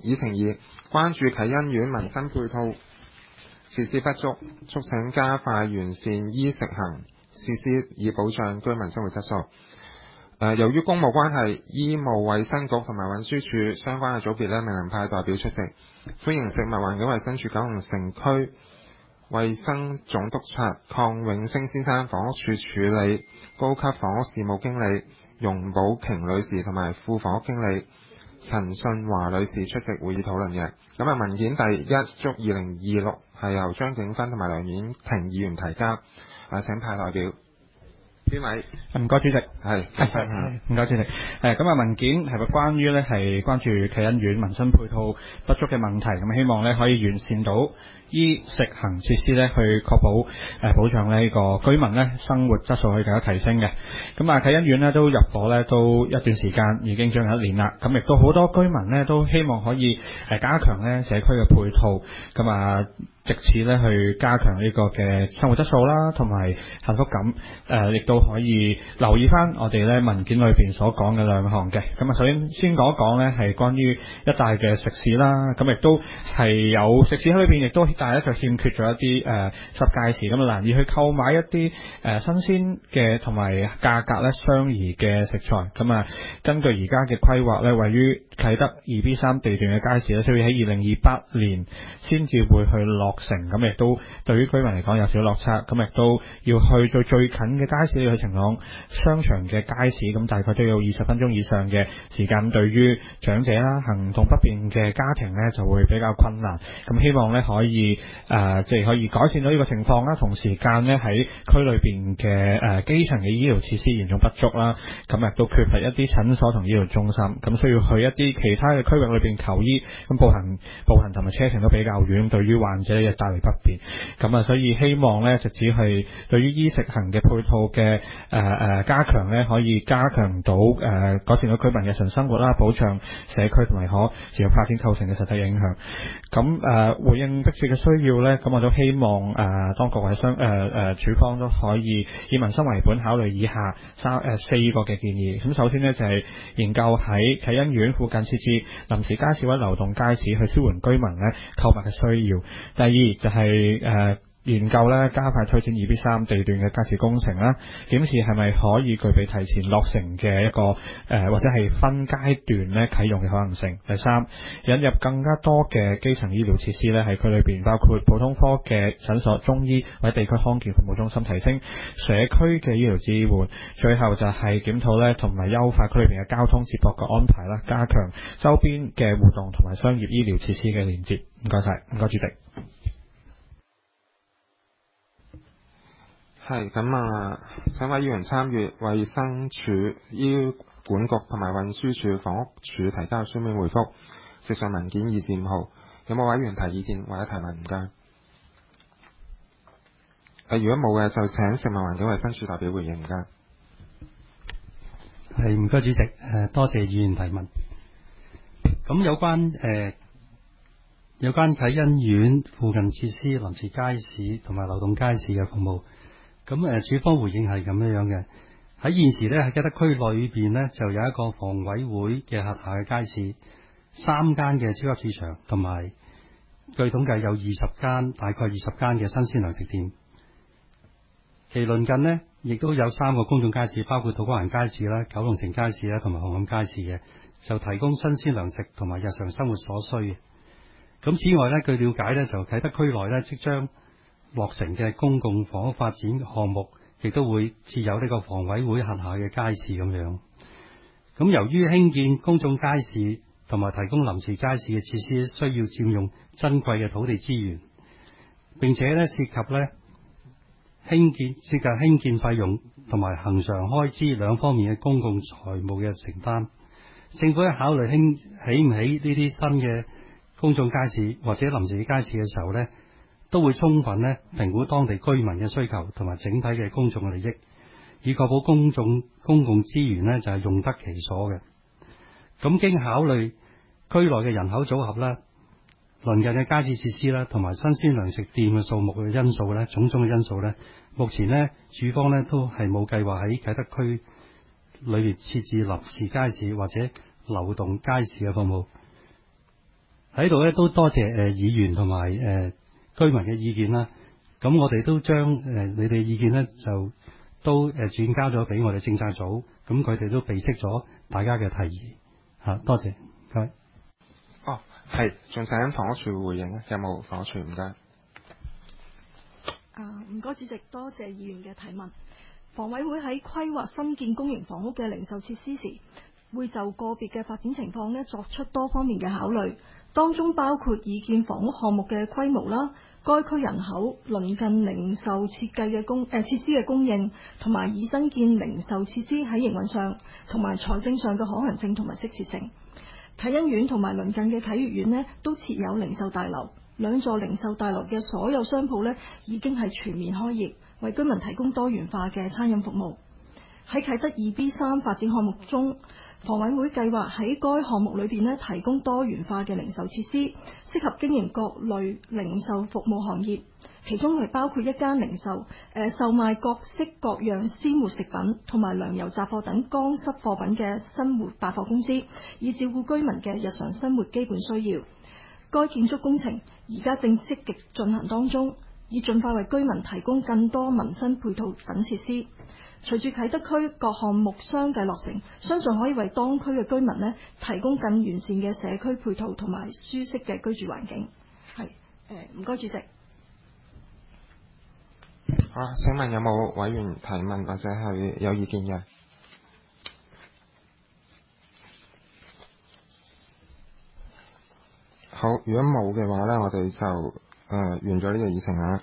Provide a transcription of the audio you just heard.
議程2，關注啟欣苑民生配套設施不足，促請加快完善衣食行設施，以保障居民生活質素。由於公務關係，醫務衛生局同埋運輸署相關嘅組別未能派代表出席，歡迎食物環境衛生署九龍城區衛生總督察鄺永升先生、房屋署處理高級房屋事務經理容寶瓊女士同埋副房屋經理陳信華女士出席會議討論嘅。咁文件第1/2026係由張景芬同埋梁婉婷議員提交，請派代表。邊位？ 唔該，主席。 係， 唔該，主席。文件係關於係關注啟欣苑民生配套不足嘅問題，咁希望可以完善到衣食行設施去確保保障呢個居民生活質素可以更加提升嘅。咁啟欣苑都入伙都一段時間，已經將近1年啦。咁亦都好多居民都希望可以加強社區嘅配套，咁藉此去加強呢個嘅生活質素啦，同埋幸福感。亦都可以留意翻我哋文件裏邊所講嘅2項嘅。咁首先講一講係關於一帶嘅食肆啦。咁亦都係有食肆喺裏邊，亦都但係就欠缺咗一啲實屆時咁難以去購買一啲新鮮嘅同埋價格相宜嘅食材。咁根據而家嘅規劃位於啟德 2B3 地段嘅街市需要喺2028年先至會去落成。咁亦都對於居民嚟講有少少落差。咁亦都要去到最近嘅街市，要去晴朗商場嘅街市，咁大概都要20分鐘以上嘅時間。對於長者啦、行動不便嘅家庭就會比較困難。咁希望可以可以改善到呢個情況啦。同時間喺區裏邊嘅基層嘅醫療設施嚴重不足啦。咁亦都缺乏一啲診所同醫療中心，咁需要去一啲其他嘅區域裏邊求醫。咁步行同埋車程都比較遠，對於患者帶嚟不便。咁所以希望直至係對於衣食行嘅配套嘅加強可以加強到改善到居民日常生活啦，保障社區同埋可持續發展構成嘅實體影響。咁回應迫切嘅需要咁我都希望當局或者署方都可以以民生為本，考慮以下4個嘅建議。咁首先就係研究喺啟欣苑附近設置臨時街市或者流動街市，去舒緩居民購物嘅需要。第二就係研究加快推展 2B3 地段嘅街市工程啦，檢視係咪可以具備提前落成嘅一個或者係分階段啟用嘅可能性。第三，引入更加多嘅基層醫療設施喺區裏邊，包括普通科嘅診所、中醫或者地區康健服務中心，提升社區嘅醫療支援。最後就係檢討同埋優化區裏邊嘅交通接駁嘅安排啦，加強周邊嘅活動同埋商業醫療設施嘅連接。唔該晒，唔該主席。 係咁請位議員參閱衛生署、醫管局同埋運輸署、房屋署提交書面回覆，直上文件2至5號。有冇委員提意見或者提問？唔該。如果冇嘅，就請食物環境衛生署代表回應。唔該。 係，唔該主席。多謝議員提問。咁有關啟欣苑附近設施、臨時街市同埋流動街市嘅服務。咁署方回應係咁樣嘅。喺現時喺啟德區裏邊就有一個房委會嘅轄下嘅街市，3間嘅超級市場，同埋據統計有大概20間嘅新鮮糧食店。其鄰近亦都有3個公眾街市，包括土瓜灣街市啦、九龍城街市啦同埋紅磡街市嘅，就提供新鮮糧食同埋日常生活所需嘅。咁此外據了解就啟德區內即將落成嘅公共房屋發展項目，亦都會設有呢個房委會轄下嘅街市咁樣。咁由於興建公眾街市同埋提供臨時街市嘅設施需要佔用珍貴嘅土地資源，並且涉及興建費用同埋恆常開支兩方面嘅公共財務嘅承擔，政府喺考慮起唔起呢啲新嘅公眾街市或者臨時街市嘅時候都會充分評估當地居民嘅需求同埋整體嘅公眾利益，以確保公共資源就係用得其所嘅。咁經考慮區內嘅人口組合啦、鄰近嘅街市設施啦，同埋新鮮糧食店嘅數目嘅因素種種嘅因素目前署方都係冇計劃喺啟德區裏面設置臨時街市或者流動街市嘅服務。 喺度咧都多謝議員同埋居民嘅意見啦。咁我哋都將你哋意見咧就都轉交咗俾我哋政策組，咁佢哋都備悉咗大家嘅提議嚇。多謝各位。 哦，係，仲請房屋署回應啊？有冇房屋署？唔該。 唔該主席，多謝議員嘅提問。房委會喺規劃新建公營房屋嘅零售設施時，會就個別嘅發展情況呢作出多方面嘅考慮，當中包括擬建房屋項目嘅規模啦、該區人口、鄰近零售設施嘅供應，同埋已新建零售設施喺營運上同埋財政上嘅可行性同埋適切性。啟欣苑同埋鄰近嘅啟悦苑呢都設有零售大樓，兩座零售大樓嘅所有商鋪呢已經係全面開業，為居民提供多元化嘅餐飲服務。喺啟德 2B3 發展項目中，房委會計劃喺該項目裏邊呢提供多元化嘅零售設施，適合經營各類零售服務行業，其中係包括一間零售售賣各式各樣鮮活食品同埋糧油雜貨等乾濕貨品嘅生活百貨公司，以照顧居民嘅日常生活基本需要。該建築工程而家正積極進行當中，以盡快為居民提供更多民生配套等設施。隨住啟德區各項目相繼落成，相信可以為當區嘅居民呢提供更完善嘅社區配套同埋舒適嘅居住環境。係唔該主席。 好啦，請問有冇委員提問或者係有意見嘅？好，如果冇嘅話呢，我哋就完咗呢個議程啦。